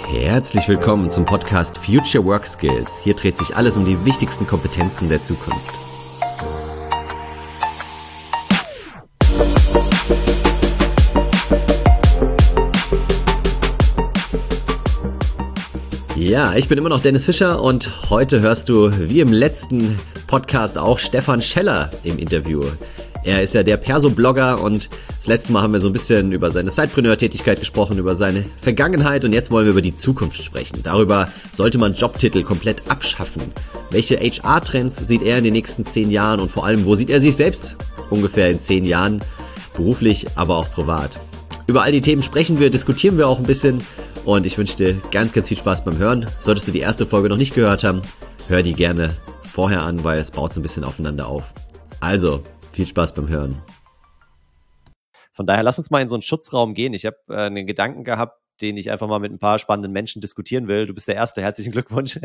Herzlich willkommen zum Podcast Future Work Skills. Hier dreht sich alles um die wichtigsten Kompetenzen der Zukunft. Ja, ich bin immer noch Dennis Fischer und heute hörst du, wie im letzten Podcast auch, Stefan Scheller im Interview. Er ist ja der Perso-Blogger und das letzte Mal haben wir so ein bisschen über seine Sidepreneur-Tätigkeit gesprochen, über seine Vergangenheit und jetzt wollen wir über die Zukunft sprechen. Darüber sollte man Jobtitel komplett abschaffen. Welche HR-Trends sieht er in den nächsten 10 Jahren und vor allem, wo sieht er sich selbst ungefähr in 10 Jahren, beruflich, aber auch privat? Über all die Themen sprechen wir, diskutieren wir auch ein bisschen und ich wünsche dir ganz, ganz viel Spaß beim Hören. Solltest du die erste Folge noch nicht gehört haben, hör die gerne vorher an, weil es baut so ein bisschen aufeinander auf. Also, viel Spaß beim Hören. Von daher, lass uns mal in so einen Schutzraum gehen. Ich habe einen Gedanken gehabt, den ich einfach mal mit ein paar spannenden Menschen diskutieren will. Du bist der Erste, herzlichen Glückwunsch.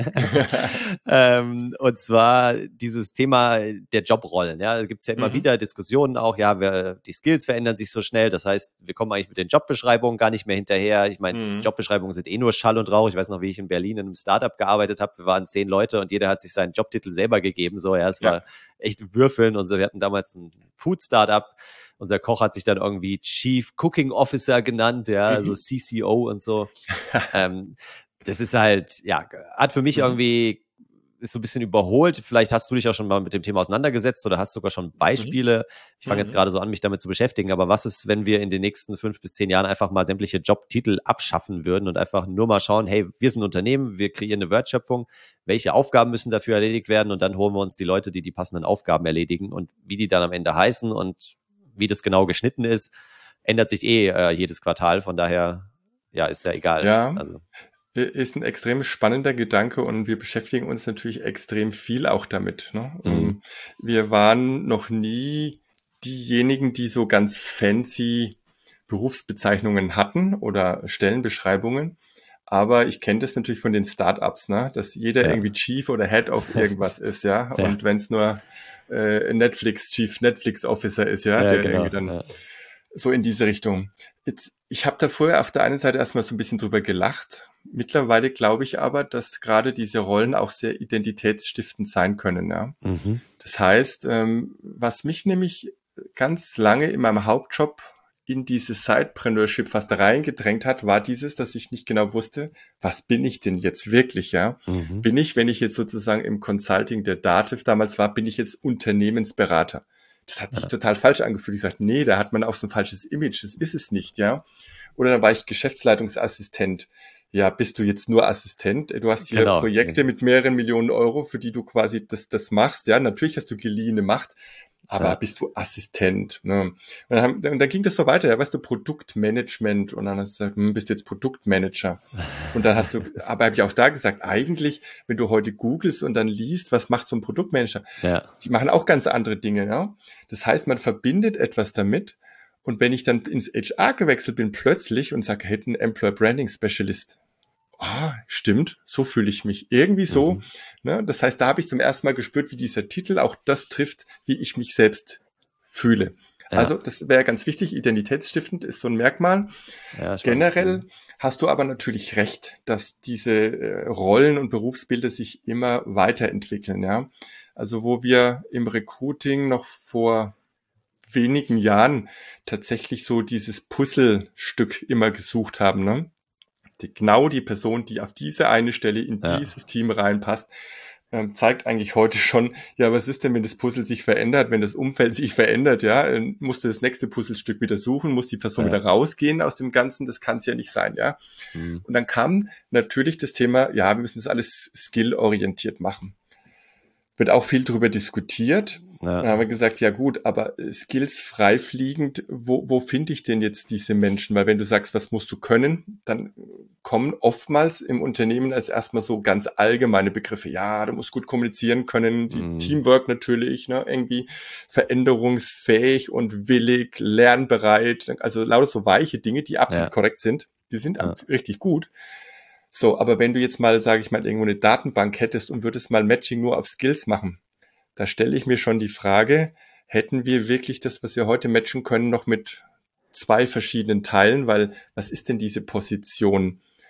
Und zwar dieses Thema der Jobrollen. Ja, da gibt es ja immer wieder Diskussionen auch, ja, die Skills verändern sich so schnell. Das heißt, wir kommen eigentlich mit den Jobbeschreibungen gar nicht mehr hinterher. Ich meine, Jobbeschreibungen sind nur Schall und Rauch. Ich weiß noch, wie ich in Berlin in einem Startup gearbeitet habe. Wir waren 10 Leute und jeder hat sich seinen Jobtitel selber gegeben. So, ja, es war echt Würfeln. Und so, wir hatten damals ein Food-Startup. Unser Koch hat sich dann irgendwie Chief Cooking Officer genannt, ja, also CCO und so. Das ist halt, ja, hat für mich irgendwie, ist so ein bisschen überholt. Vielleicht hast du dich auch schon mal mit dem Thema auseinandergesetzt oder hast sogar schon Beispiele. Ich fange jetzt gerade so an, mich damit zu beschäftigen. Aber was ist, wenn wir in den nächsten 5 bis 10 Jahren einfach mal sämtliche Jobtitel abschaffen würden und einfach nur mal schauen, hey, wir sind ein Unternehmen, wir kreieren eine Wertschöpfung. Welche Aufgaben müssen dafür erledigt werden? Und dann holen wir uns die Leute, die passenden Aufgaben erledigen und wie die dann am Ende heißen und wie das genau geschnitten ist, ändert sich jedes Quartal. Von daher, ja, ist ja egal. Ja, also. Ist ein extrem spannender Gedanke und wir beschäftigen uns natürlich extrem viel auch damit. Ne? Wir waren noch nie diejenigen, die so ganz fancy Berufsbezeichnungen hatten oder Stellenbeschreibungen. Aber ich kenne das natürlich von den Startups, ne? Dass jeder irgendwie Chief oder Head of irgendwas ist, ja. Und wenn es nur Chief Netflix Officer ist, ja, der genau, irgendwie dann so in diese Richtung. Ich habe da vorher auf der einen Seite erstmal so ein bisschen drüber gelacht. Mittlerweile glaube ich aber, dass gerade diese Rollen auch sehr identitätsstiftend sein können, ja. Das heißt, was mich nämlich ganz lange in meinem Hauptjob in dieses Sidepreneurship fast reingedrängt hat, war dieses, dass ich nicht genau wusste, was bin ich denn jetzt wirklich, ja? Bin ich, wenn ich jetzt sozusagen im Consulting der Dativ damals war, bin ich jetzt Unternehmensberater? Das hat sich total falsch angefühlt. Ich sagte, nee, da hat man auch so ein falsches Image, das ist es nicht, ja? Oder dann war ich Geschäftsleitungsassistent. Ja, bist du jetzt nur Assistent? Du hast hier Projekte mit mehreren Millionen Euro, für die du quasi das machst, ja? Natürlich hast du geliehene Macht, aber bist du Assistent? Ne? Und dann ging das so weiter, ja, weißt du, Produktmanagement und dann hast du gesagt, bist du jetzt Produktmanager. Und dann hast du, aber habe ich auch da gesagt, eigentlich, wenn du heute googelst und dann liest, was macht so ein Produktmanager? Die machen auch ganz andere Dinge, ja. Das heißt, man verbindet etwas damit und wenn ich dann ins HR gewechselt bin plötzlich und sage, hey, ein Employer Branding Specialist. Stimmt, so fühle ich mich. Irgendwie so. Ne? Das heißt, da habe ich zum ersten Mal gespürt, wie dieser Titel auch das trifft, wie ich mich selbst fühle. Also das wäre ganz wichtig, identitätsstiftend ist so ein Merkmal. Generell hast du aber natürlich recht, dass diese Rollen und Berufsbilder sich immer weiterentwickeln. Ja? Also wo wir im Recruiting noch vor wenigen Jahren tatsächlich so dieses Puzzlestück immer gesucht haben, ne? Genau die Person, die auf diese eine Stelle in dieses Team reinpasst, zeigt eigentlich heute schon, ja, was ist denn, wenn das Puzzle sich verändert, wenn das Umfeld sich verändert, ja, musst du das nächste Puzzlestück wieder suchen, muss die Person wieder rausgehen aus dem Ganzen, das kann es ja nicht sein, ja. Und dann kam natürlich das Thema, ja, wir müssen das alles skill-orientiert machen. Wird auch viel darüber diskutiert. Dann haben wir gesagt, ja gut, aber Skills freifliegend, wo finde ich denn jetzt diese Menschen? Weil wenn du sagst, was musst du können, dann kommen oftmals im Unternehmen als erstmal so ganz allgemeine Begriffe. Ja, du musst gut kommunizieren können, die Teamwork natürlich, ne, irgendwie veränderungsfähig und willig, lernbereit. Also lauter so weiche Dinge, die absolut korrekt sind. Die sind richtig gut. So, aber wenn du jetzt mal, sage ich mal, irgendwo eine Datenbank hättest und würdest mal Matching nur auf Skills machen, da stelle ich mir schon die Frage, hätten wir wirklich das, was wir heute matchen können, noch mit 2 verschiedenen Teilen? Weil was ist denn diese Position?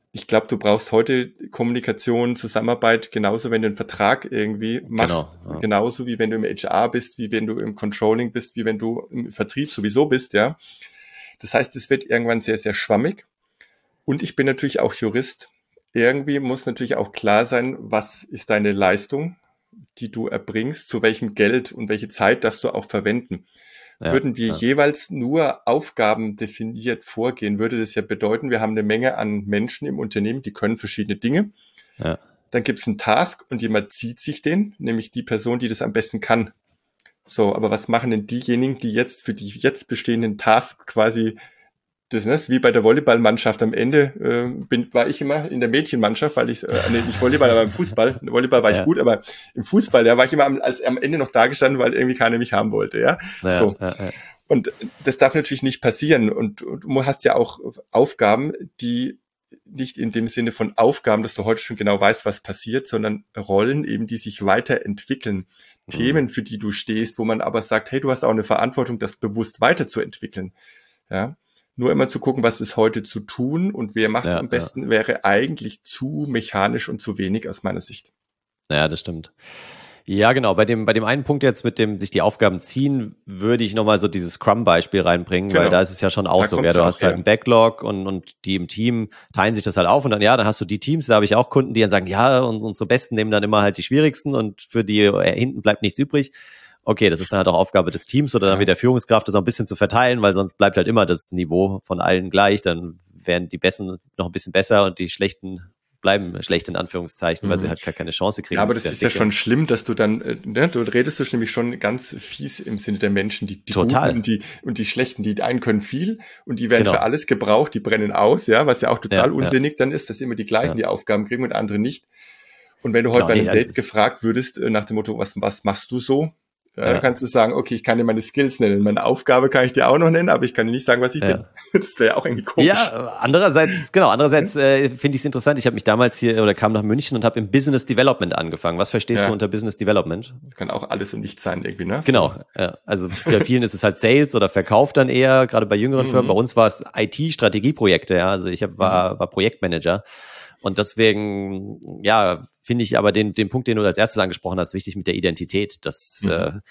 ich glaube, du brauchst heute Kommunikation, Zusammenarbeit, genauso wenn du einen Vertrag irgendwie machst, Genau, ja. genauso wie wenn du im HR bist, wie wenn du im Controlling bist, wie wenn du im Vertrieb sowieso bist, ja. Das heißt, es wird irgendwann sehr, sehr schwammig. Und ich bin natürlich auch Jurist. Irgendwie muss natürlich auch klar sein, was ist deine Leistung, die du erbringst, zu welchem Geld und welche Zeit darfst du auch verwenden. Ja, Würden wir jeweils nur Aufgaben definiert vorgehen, würde das ja bedeuten, wir haben eine Menge an Menschen im Unternehmen, die können verschiedene Dinge. ja. Dann gibt es einen Task und jemand zieht sich den, nämlich die Person, die das am besten kann. So, aber was machen denn diejenigen, die jetzt für die jetzt bestehenden Tasks quasi das ist wie bei der Volleyballmannschaft am Ende war ich immer in der Mädchenmannschaft, weil ich nicht Volleyball, aber im Fußball. Im Volleyball war ich gut, aber im Fußball, war ich immer am Ende noch da gestanden, weil irgendwie keiner mich haben wollte, ja. So. Und das darf natürlich nicht passieren. Und du hast ja auch Aufgaben, die nicht in dem Sinne von Aufgaben, dass du heute schon genau weißt, was passiert, sondern Rollen eben, die sich weiterentwickeln. Themen, für die du stehst, wo man aber sagt, hey, du hast auch eine Verantwortung, das bewusst weiterzuentwickeln. Ja. Nur immer zu gucken, was ist heute zu tun und wer macht es am besten, wäre eigentlich zu mechanisch und zu wenig aus meiner Sicht. Ja, das stimmt. Ja, genau. Bei dem einen Punkt jetzt mit dem sich die Aufgaben ziehen, würde ich nochmal so dieses Scrum-Beispiel reinbringen, weil da ist es ja schon auch so. Ja, du hast halt einen Backlog und die im Team teilen sich das halt auf und dann hast du die Teams, da habe ich auch Kunden, die dann sagen, ja, und unsere Besten nehmen dann immer halt die schwierigsten und für die hinten bleibt nichts übrig. Okay, das ist dann halt auch Aufgabe des Teams oder dann wieder der Führungskraft, das auch ein bisschen zu verteilen, weil sonst bleibt halt immer das Niveau von allen gleich. Dann werden die Besten noch ein bisschen besser und die Schlechten bleiben schlecht in Anführungszeichen, weil sie halt gar keine Chance kriegen. Ja, aber das ist ja schon schlimm, dass du dann, du redest nämlich schon ganz fies im Sinne der Menschen, die total. Guten und die Schlechten, die einen können viel und die werden für alles gebraucht, die brennen aus, ja, was ja auch total unsinnig dann ist, dass immer die gleichen die Aufgaben kriegen und andere nicht. Und wenn du heute bei einem Date gefragt würdest, nach dem Motto, was machst du so? Dann kannst du sagen, okay, ich kann dir meine Skills nennen. Meine Aufgabe kann ich dir auch noch nennen, aber ich kann dir nicht sagen, was ich bin. Das wäre auch irgendwie komisch. Ja, andererseits finde ich es interessant. Ich habe mich damals kam nach München und habe im Business Development angefangen. Was verstehst du unter Business Development? Das kann auch alles und nichts sein irgendwie, ne? Genau. Ja. Also bei vielen ist es halt Sales oder Verkauf dann eher, gerade bei jüngeren Firmen. Bei uns war es IT-Strategieprojekte. Ja. Also ich war Projektmanager. Und deswegen, finde ich aber den Punkt, den du als erstes angesprochen hast, wichtig mit der Identität. Das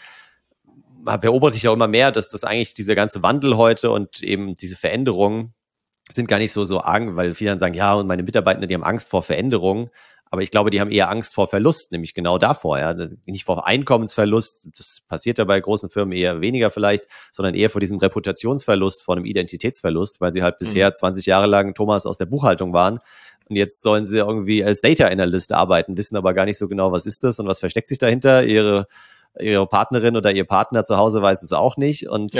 beobachte ich auch immer mehr, dass das eigentlich dieser ganze Wandel heute und eben diese Veränderungen sind gar nicht so arg, weil viele dann sagen, ja, und meine Mitarbeiter, die haben Angst vor Veränderungen. Aber ich glaube, die haben eher Angst vor Verlust, nämlich genau davor, ja. Nicht vor Einkommensverlust, das passiert ja bei großen Firmen eher weniger vielleicht, sondern eher vor diesem Reputationsverlust, vor einem Identitätsverlust, weil sie halt bisher 20 Jahre lang Thomas aus der Buchhaltung waren. Und jetzt sollen sie irgendwie als Data Analyst arbeiten, wissen aber gar nicht so genau, was ist das und was versteckt sich dahinter. Ihre Partnerin oder ihr Partner zu Hause weiß es auch nicht. Und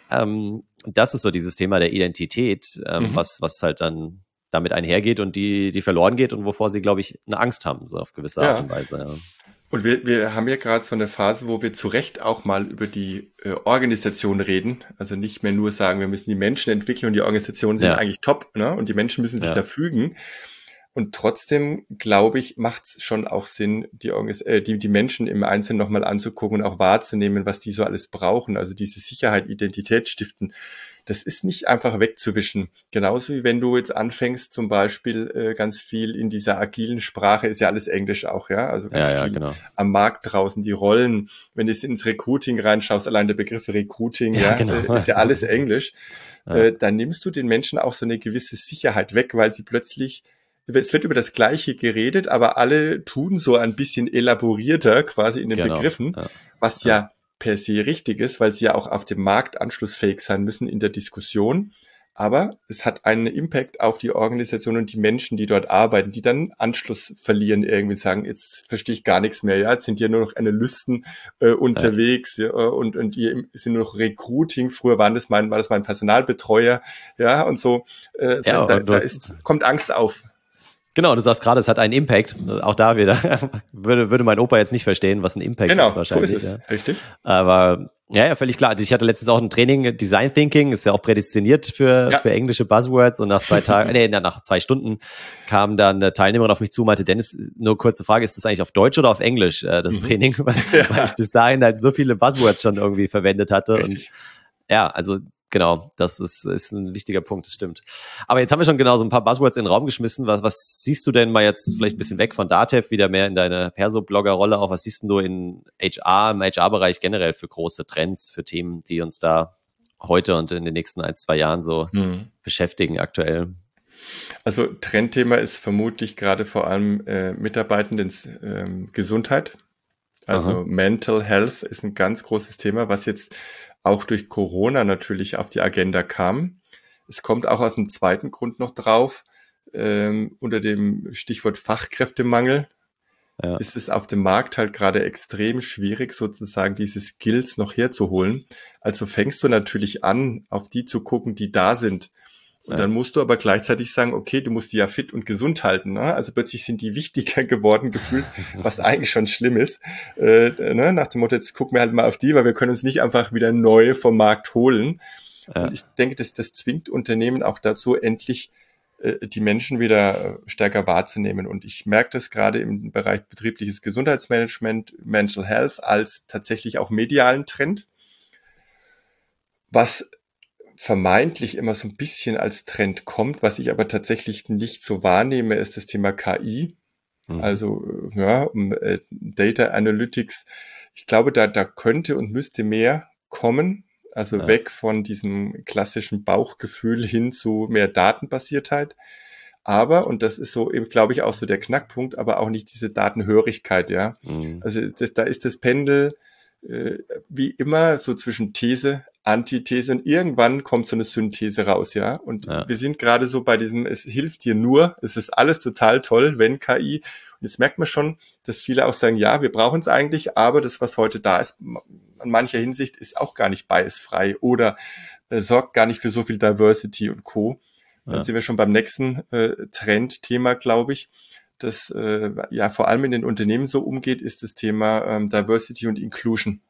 das ist so dieses Thema der Identität, was halt dann damit einhergeht und die verloren geht und wovor sie, glaube ich, eine Angst haben, so auf gewisse Art und Weise. Ja. Und wir haben ja gerade so eine Phase, wo wir zu Recht auch mal über die Organisation reden. Also nicht mehr nur sagen, wir müssen die Menschen entwickeln und die Organisationen sind eigentlich top, ne? Und die Menschen müssen sich da fügen. Und trotzdem, glaube ich, macht es schon auch Sinn, die Menschen im Einzelnen nochmal anzugucken und auch wahrzunehmen, was die so alles brauchen. Also diese Sicherheit, Identität stiften, das ist nicht einfach wegzuwischen. Genauso wie wenn du jetzt anfängst, zum Beispiel ganz viel in dieser agilen Sprache, ist ja alles Englisch auch, ja. Also ganz viel am Markt draußen, die Rollen. Wenn du ins Recruiting reinschaust, allein der Begriff Recruiting, ist ja alles Englisch. Dann nimmst du den Menschen auch so eine gewisse Sicherheit weg, weil sie plötzlich es wird über das Gleiche geredet, aber alle tun so ein bisschen elaborierter quasi in den Begriffen, was ja per se richtig ist, weil sie ja auch auf dem Markt anschlussfähig sein müssen in der Diskussion. Aber es hat einen Impact auf die Organisation und die Menschen, die dort arbeiten, die dann Anschluss verlieren, irgendwie sagen, jetzt verstehe ich gar nichts mehr, ja, jetzt sind hier nur noch Analysten unterwegs und hier sind nur noch Recruiting, früher war das mein Personalbetreuer, ja, und so. Das heißt, kommt Angst auf. Genau, du sagst gerade, es hat einen Impact. Auch da wieder würde mein Opa jetzt nicht verstehen, was ein Impact ist wahrscheinlich. Genau, so ist es. Richtig. Aber ja, völlig klar. Ich hatte letztens auch ein Training, Design Thinking, ist ja auch prädestiniert für englische Buzzwords und nach 2 Tagen, nach 2 Stunden kam dann eine Teilnehmerin auf mich zu und meinte, Dennis, nur kurze Frage, ist das eigentlich auf Deutsch oder auf Englisch, das Training? Weil ich bis dahin halt so viele Buzzwords schon irgendwie verwendet hatte. Richtig. Und also Genau, das ist ein wichtiger Punkt, das stimmt. Aber jetzt haben wir schon genau so ein paar Buzzwords in den Raum geschmissen. Was siehst du denn mal jetzt vielleicht ein bisschen weg von Datev, wieder mehr in deine Perso-Blogger-Rolle auch? Was siehst du in HR, im HR-Bereich generell für große Trends, für Themen, die uns da heute und in den nächsten 1-2 Jahren so beschäftigen aktuell? Also Trendthema ist vermutlich gerade vor allem Mitarbeitenden Gesundheit. Also Mental Health ist ein ganz großes Thema, was jetzt auch durch Corona natürlich auf die Agenda kam. Es kommt auch aus dem zweiten Grund noch drauf, unter dem Stichwort Fachkräftemangel. Ja. Ist es auf dem Markt halt gerade extrem schwierig, sozusagen diese Skills noch herzuholen. Also fängst du natürlich an, auf die zu gucken, die da sind. Und dann musst du aber gleichzeitig sagen, okay, du musst die ja fit und gesund halten. Ne? Also plötzlich sind die wichtiger geworden gefühlt, was eigentlich schon schlimm ist. Nach dem Motto, jetzt gucken wir halt mal auf die, weil wir können uns nicht einfach wieder neue vom Markt holen. Ja. Und ich denke, das zwingt Unternehmen auch dazu, endlich die Menschen wieder stärker wahrzunehmen. Und ich merke das gerade im Bereich betriebliches Gesundheitsmanagement, Mental Health als tatsächlich auch medialen Trend. Was vermeintlich immer so ein bisschen als Trend kommt, was ich aber tatsächlich nicht so wahrnehme, ist das Thema KI. Also Data Analytics. Ich glaube, da könnte und müsste mehr kommen. Also weg von diesem klassischen Bauchgefühl hin zu mehr Datenbasiertheit. Aber, und das ist so eben, glaube ich, auch so der Knackpunkt, aber auch nicht diese Datenhörigkeit, ja. Also da ist das Pendel wie immer so zwischen These, Antithese und irgendwann kommt so eine Synthese raus, ja. Und wir sind gerade so bei diesem, es hilft dir nur, es ist alles total toll, wenn KI. Und jetzt merkt man schon, dass viele auch sagen, ja, wir brauchen es eigentlich, aber das, was heute da ist, an mancher Hinsicht ist auch gar nicht biasfrei oder sorgt gar nicht für so viel Diversity und Co. Dann sind wir schon beim nächsten Trendthema, glaube ich, das vor allem in den Unternehmen so umgeht, ist das Thema Diversity und Inclusion.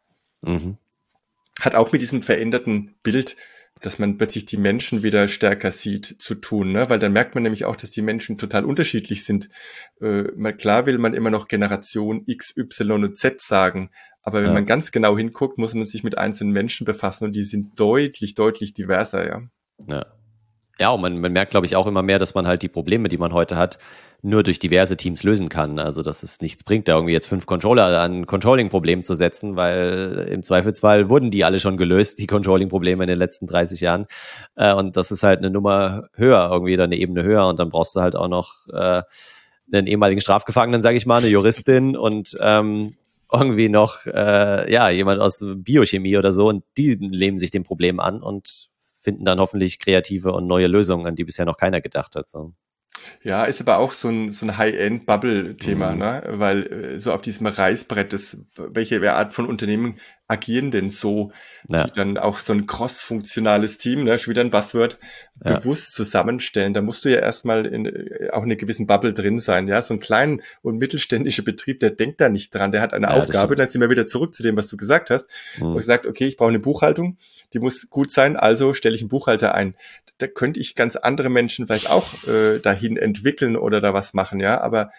Hat auch mit diesem veränderten Bild, dass man plötzlich die Menschen wieder stärker sieht, zu tun, ne? Weil dann merkt man nämlich auch, dass die Menschen total unterschiedlich sind. Klar will man immer noch Generation X, Y und Z sagen, aber wenn man ganz genau hinguckt, muss man sich mit einzelnen Menschen befassen und die sind deutlich, deutlich diverser, ja. Ja, und man merkt, glaube ich, auch immer mehr, dass man halt die Probleme, die man heute hat, nur durch diverse Teams lösen kann. Also, dass es nichts bringt, da irgendwie jetzt 5 Controller an Controlling-Problemen zu setzen, weil im Zweifelsfall wurden die alle schon gelöst, die Controlling-Probleme in den letzten 30 Jahren. Und das ist halt eine Nummer höher, irgendwie oder eine Ebene höher. Und dann brauchst du halt auch noch einen ehemaligen Strafgefangenen, sage ich mal, eine Juristin und irgendwie noch jemand aus Biochemie oder so. Und die nehmen sich dem Problem an und finden dann hoffentlich kreative und neue Lösungen, an die bisher noch keiner gedacht hat. So. Ja, ist aber auch so ein High-End-Bubble-Thema, ne? Weil so auf diesem Reißbrett, welche Art von Unternehmen agieren denn so, die dann auch so ein cross-funktionales Team, ne, schon wieder ein Buzzword, bewusst zusammenstellen. Da musst du ja erstmal auch in einer gewissen Bubble drin sein, ja. So ein kleiner und mittelständischer Betrieb, der denkt da nicht dran, der hat eine Aufgabe, dann sind wir wieder zurück zu dem, was du gesagt hast. Wo ich gesagt, okay, ich brauche eine Buchhaltung, die muss gut sein, also stelle ich einen Buchhalter ein. Da könnte ich ganz andere Menschen vielleicht auch dahin entwickeln oder da was machen, ja, aber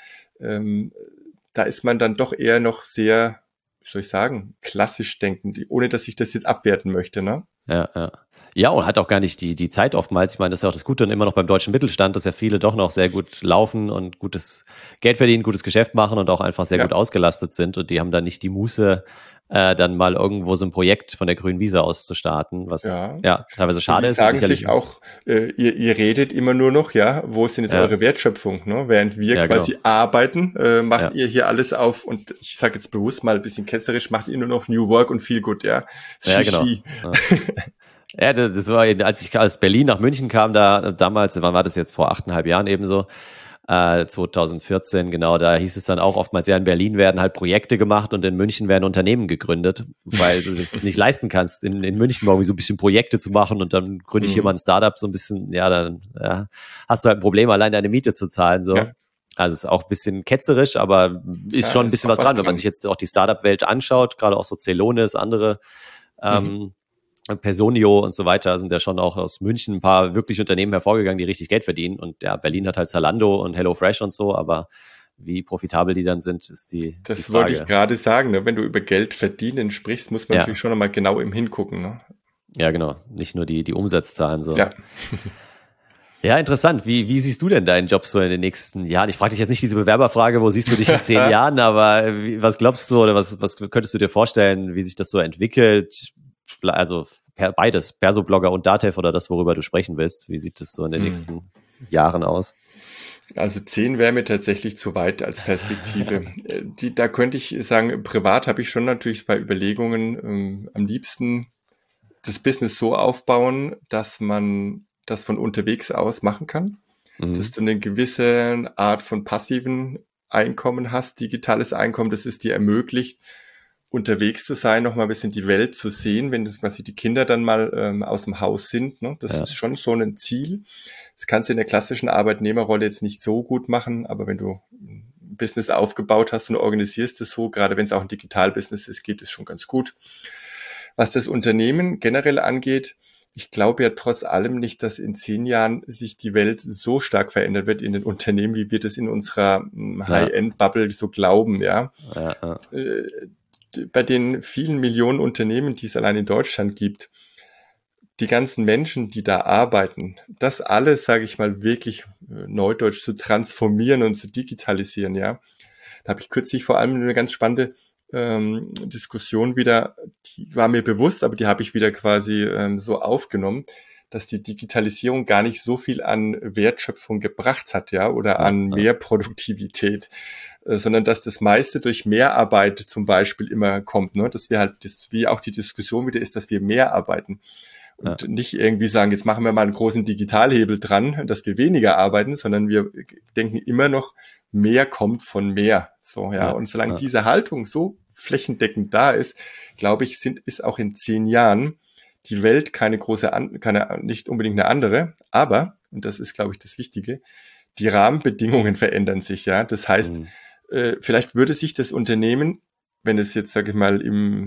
da ist man dann doch eher noch sehr, wie soll ich sagen, klassisch denkend, ohne dass ich das jetzt abwerten möchte, ne? Ja, und hat auch gar nicht die Zeit oftmals. Ich meine, das ist ja auch das Gute und immer noch beim deutschen Mittelstand, dass ja viele doch noch sehr gut laufen und gutes Geld verdienen, gutes Geschäft machen und auch einfach sehr gut ausgelastet sind. Und die haben dann nicht die Muße, dann mal irgendwo so ein Projekt von der grünen Wiese aus zu starten, was teilweise schade ist. Die sagen sich auch, ihr redet immer nur noch, wo ist denn jetzt eure Wertschöpfung? Ne? Während wir quasi arbeiten, macht ihr hier alles auf, und ich sage jetzt bewusst mal ein bisschen ketzerisch, macht ihr nur noch New Work und Feel Good, ja? Genau. Ja, das war eben, als ich aus Berlin nach München kam, damals, wann war das jetzt, vor 8,5 Jahren eben so, 2014, genau, da hieß es dann auch oftmals, in Berlin werden halt Projekte gemacht und in München werden Unternehmen gegründet, weil du das nicht leisten kannst, in München irgendwie so ein bisschen Projekte zu machen und dann gründe ich hier mal ein Startup, so ein bisschen, dann hast du halt ein Problem, allein deine Miete zu zahlen, so. Ja. Also es ist auch ein bisschen ketzerisch, aber ist schon ein bisschen was dran, wenn man sich jetzt auch die Startup-Welt anschaut, gerade auch so Celonis, andere Personio und so weiter, sind ja schon auch aus München ein paar wirklich Unternehmen hervorgegangen, die richtig Geld verdienen. Und Berlin hat halt Zalando und HelloFresh und so, aber wie profitabel die dann sind, ist die Frage. Das wollte ich gerade sagen, ne? Wenn du über Geld verdienen sprichst, muss man natürlich schon nochmal genau im Hingucken. Ne? Ja, genau. Nicht nur die Umsatzzahlen so. Ja. Ja, interessant. Wie siehst du denn deinen Job so in den nächsten Jahren? Ich frage dich jetzt nicht diese Bewerberfrage, wo siehst du dich in 10 Jahren, aber was glaubst du oder was könntest du dir vorstellen, wie sich das so entwickelt? Also beides, Persoblogger und Datev oder das, worüber du sprechen willst. Wie sieht das so in den nächsten Jahren aus? Also 10 wäre mir tatsächlich zu weit als Perspektive. Da könnte ich sagen, privat habe ich schon natürlich bei Überlegungen am liebsten das Business so aufbauen, dass man das von unterwegs aus machen kann, dass du eine gewisse Art von passiven Einkommen hast, digitales Einkommen, das es dir ermöglicht, unterwegs zu sein, noch mal ein bisschen die Welt zu sehen, wenn das quasi die Kinder dann mal aus dem Haus sind. Ne? Das ist schon so ein Ziel. Das kannst du in der klassischen Arbeitnehmerrolle jetzt nicht so gut machen, aber wenn du ein Business aufgebaut hast und organisierst es so, gerade wenn es auch ein Digitalbusiness ist, geht es schon ganz gut. Was das Unternehmen generell angeht, ich glaube ja trotz allem nicht, dass in 10 Jahren sich die Welt so stark verändert wird in den Unternehmen, wie wir das in unserer High-End-Bubble so glauben. Ja. Bei den vielen Millionen Unternehmen, die es allein in Deutschland gibt, die ganzen Menschen, die da arbeiten, das alles, sage ich mal, wirklich neudeutsch zu transformieren und zu digitalisieren. Ja. Da habe ich kürzlich vor allem eine ganz spannende Diskussion wieder, die war mir bewusst, aber die habe ich wieder quasi so aufgenommen, dass die Digitalisierung gar nicht so viel an Wertschöpfung gebracht hat, ja, oder an mehr Produktivität, sondern dass das meiste durch Mehrarbeit zum Beispiel immer kommt, ne, dass wir halt, wie auch die Diskussion wieder ist, dass wir mehr arbeiten und nicht irgendwie sagen, jetzt machen wir mal einen großen Digitalhebel dran, dass wir weniger arbeiten, sondern wir denken immer noch, mehr kommt von mehr. So, ja. Und solange diese Haltung so flächendeckend da ist, glaube ich, ist auch in 10 Jahren die Welt nicht unbedingt eine andere, aber, und das ist, glaube ich, das Wichtige, die Rahmenbedingungen verändern sich, ja. Das heißt, vielleicht würde sich das Unternehmen, wenn es jetzt, sage ich mal,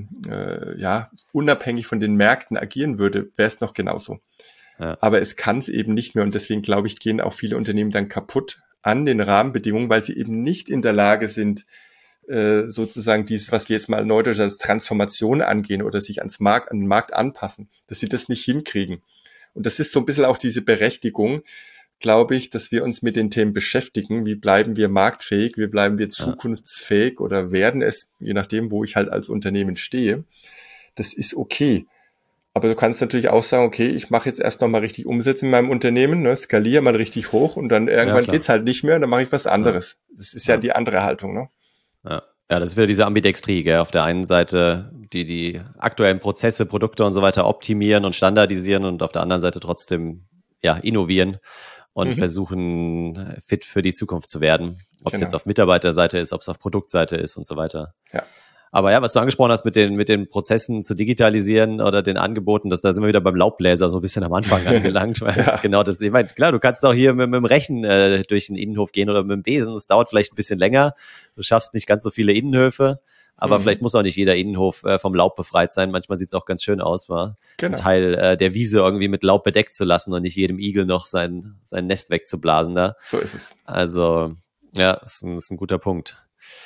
unabhängig von den Märkten agieren würde, wäre es noch genauso. Ja. Aber es kann es eben nicht mehr und deswegen, glaube ich, gehen auch viele Unternehmen dann kaputt an den Rahmenbedingungen, weil sie eben nicht in der Lage sind, sozusagen dieses, was wir jetzt mal neudeutsch als Transformation angehen oder sich an den Markt anpassen, dass sie das nicht hinkriegen. Und das ist so ein bisschen auch diese Berechtigung, glaube ich, dass wir uns mit den Themen beschäftigen. Wie bleiben wir marktfähig? Wie bleiben wir zukunftsfähig oder werden es, je nachdem, wo ich halt als Unternehmen stehe? Das ist okay. Aber du kannst natürlich auch sagen, okay, ich mache jetzt erst noch mal richtig Umsätze in meinem Unternehmen, ne, skaliere mal richtig hoch und dann irgendwann geht's halt nicht mehr und dann mache ich was anderes. Das ist ja die andere Haltung, ne? Ja, das ist wieder diese Ambidextrie, gell? Auf der einen Seite die aktuellen Prozesse, Produkte und so weiter optimieren und standardisieren und auf der anderen Seite trotzdem innovieren und versuchen, fit für die Zukunft zu werden. Ob es jetzt auf Mitarbeiterseite ist, ob es auf Produktseite ist und so weiter. Ja. Aber ja, was du angesprochen hast mit den Prozessen zu digitalisieren oder den Angeboten, da sind wir wieder beim Laubbläser so ein bisschen am Anfang angelangt. Weil genau das, ich meine, klar, du kannst auch hier mit dem Rechen durch den Innenhof gehen oder mit dem Besen. Das dauert vielleicht ein bisschen länger. Du schaffst nicht ganz so viele Innenhöfe. Aber vielleicht muss auch nicht jeder Innenhof vom Laub befreit sein. Manchmal sieht es auch ganz schön aus, einen Teil der Wiese irgendwie mit Laub bedeckt zu lassen und nicht jedem Igel noch sein Nest wegzublasen da. So ist es. Also, ja, ist ein guter Punkt.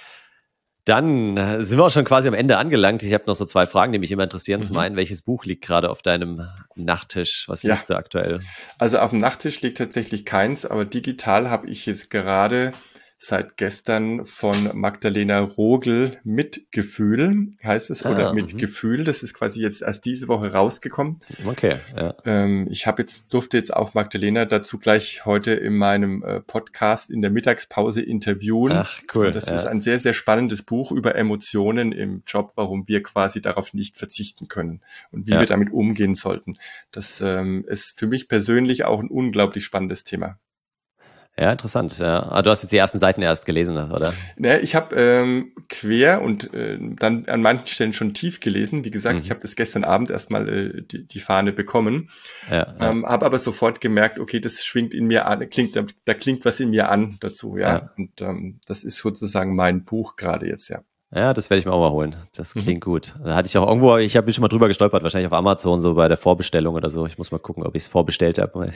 Dann sind wir auch schon quasi am Ende angelangt. Ich habe noch so 2 Fragen, die mich immer interessieren. Zum einen, welches Buch liegt gerade auf deinem Nachttisch? Was liest du aktuell? Also auf dem Nachttisch liegt tatsächlich keins, aber digital habe ich jetzt gerade seit gestern von Magdalena Rogel Mitgefühl, heißt es, oder Mitgefühl. Das ist quasi jetzt erst diese Woche rausgekommen. Okay, ja. Ich durfte jetzt auch Magdalena dazu gleich heute in meinem Podcast in der Mittagspause interviewen. Ach, cool. Und das ist ein sehr, sehr spannendes Buch über Emotionen im Job, warum wir quasi darauf nicht verzichten können und wie wir damit umgehen sollten. Das ist für mich persönlich auch ein unglaublich spannendes Thema. Ja, interessant. Ja. Aber du hast jetzt die ersten Seiten erst gelesen, oder? Ne, ich habe quer und dann an manchen Stellen schon tief gelesen. Wie gesagt, ich habe das gestern Abend erstmal die Fahne bekommen. Habe aber sofort gemerkt, okay, das schwingt in mir an, da klingt was in mir an dazu, ja. Und das ist sozusagen mein Buch gerade jetzt, ja. Ja, das werde ich mir auch mal holen. Das klingt gut. Da hatte ich auch irgendwo, ich habe schon mal drüber gestolpert, wahrscheinlich auf Amazon, so bei der Vorbestellung oder so. Ich muss mal gucken, ob ich es vorbestellt habe.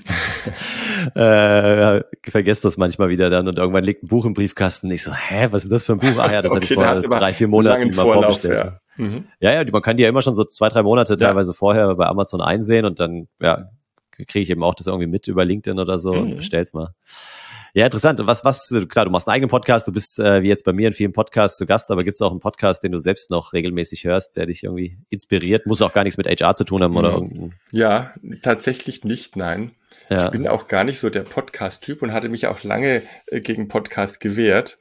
Vergesst das manchmal wieder dann und irgendwann liegt ein Buch im Briefkasten. Ich so, was ist das für ein Buch? Ah ja, das hatte ich vor 3-4 Monaten mal vorbestellt. Ja, man kann die ja immer schon so 2-3 Monate teilweise vorher bei Amazon einsehen und dann, kriege ich eben auch das irgendwie mit über LinkedIn oder so und bestell's mal. Ja, interessant. Klar, du machst einen eigenen Podcast, du bist wie jetzt bei mir in vielen Podcasts zu Gast, aber gibt es auch einen Podcast, den du selbst noch regelmäßig hörst, der dich irgendwie inspiriert? Muss auch gar nichts mit HR zu tun haben oder irgendein? Ja, tatsächlich nicht, nein. Ja. Ich bin auch gar nicht so der Podcast-Typ und hatte mich auch lange gegen Podcast gewehrt.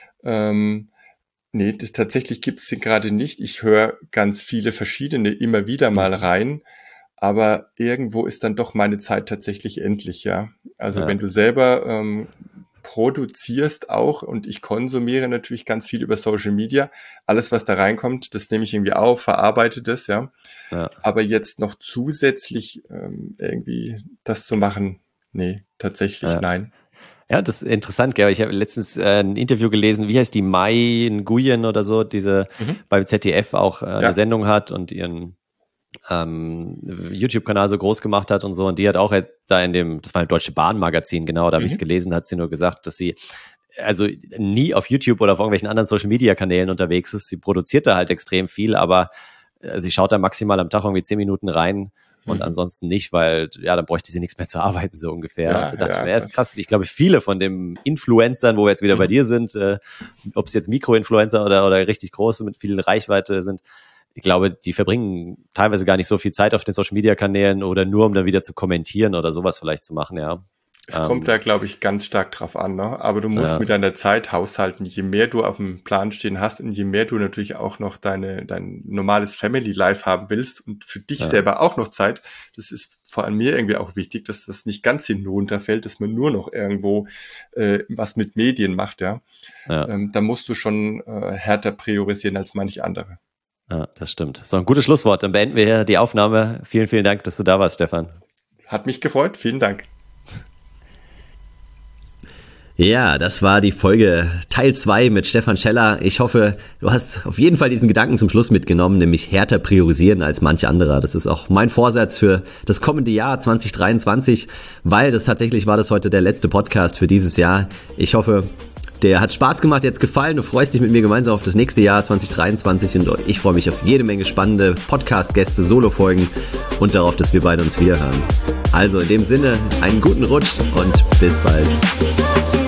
Tatsächlich gibt es den gerade nicht. Ich höre ganz viele verschiedene immer wieder mal rein. Aber irgendwo ist dann doch meine Zeit tatsächlich endlich, ja. Also wenn du selber produzierst auch und ich konsumiere natürlich ganz viel über Social Media. Alles, was da reinkommt, das nehme ich irgendwie auf, verarbeite das, ja. Aber jetzt noch zusätzlich irgendwie das zu machen, nee, tatsächlich nein. Ja, das ist interessant, gell? Ich habe letztens ein Interview gelesen, wie heißt die Mai Nguyen oder so, diese beim ZDF auch eine Sendung hat und ihren YouTube-Kanal so groß gemacht hat und so, und die hat auch da das war ein Deutsche Bahn-Magazin, genau, da habe ich es gelesen, hat sie nur gesagt, dass sie also nie auf YouTube oder auf irgendwelchen anderen Social-Media-Kanälen unterwegs ist. Sie produziert da halt extrem viel, aber sie schaut da maximal am Tag irgendwie 10 Minuten rein und ansonsten nicht, weil, dann bräuchte sie nichts mehr zu arbeiten, so ungefähr. Da dachte ich mir, ist krass. Ich glaube, viele von den Influencern, wo wir jetzt wieder bei dir sind, ob es jetzt Mikro-Influencer oder richtig große mit viel Reichweite sind, ich glaube, die verbringen teilweise gar nicht so viel Zeit auf den Social-Media-Kanälen oder nur, um dann wieder zu kommentieren oder sowas vielleicht zu machen, ja. Es kommt da, glaube ich, ganz stark drauf an, ne? Aber du musst mit deiner Zeit haushalten. Je mehr du auf dem Plan stehen hast und je mehr du natürlich auch noch dein normales Family Life haben willst und für dich selber auch noch Zeit, das ist vor allem mir irgendwie auch wichtig, dass das nicht ganz hinten runterfällt, dass man nur noch irgendwo was mit Medien macht, ja. Da musst du schon härter priorisieren als manch andere. Ja, das stimmt. So, ein gutes Schlusswort. Dann beenden wir hier die Aufnahme. Vielen, vielen Dank, dass du da warst, Stefan. Hat mich gefreut. Vielen Dank. Ja, das war die Folge Teil 2 mit Stefan Scheller. Ich hoffe, du hast auf jeden Fall diesen Gedanken zum Schluss mitgenommen, nämlich härter priorisieren als manch anderer. Das ist auch mein Vorsatz für das kommende Jahr 2023, weil das tatsächlich war das heute der letzte Podcast für dieses Jahr. Ich hoffe, der hat Spaß gemacht, jetzt gefallen. Du freust dich mit mir gemeinsam auf das nächste Jahr 2023 und ich freue mich auf jede Menge spannende Podcast-Gäste, Solo-Folgen und darauf, dass wir beide uns wiederhören. Also in dem Sinne, einen guten Rutsch und bis bald.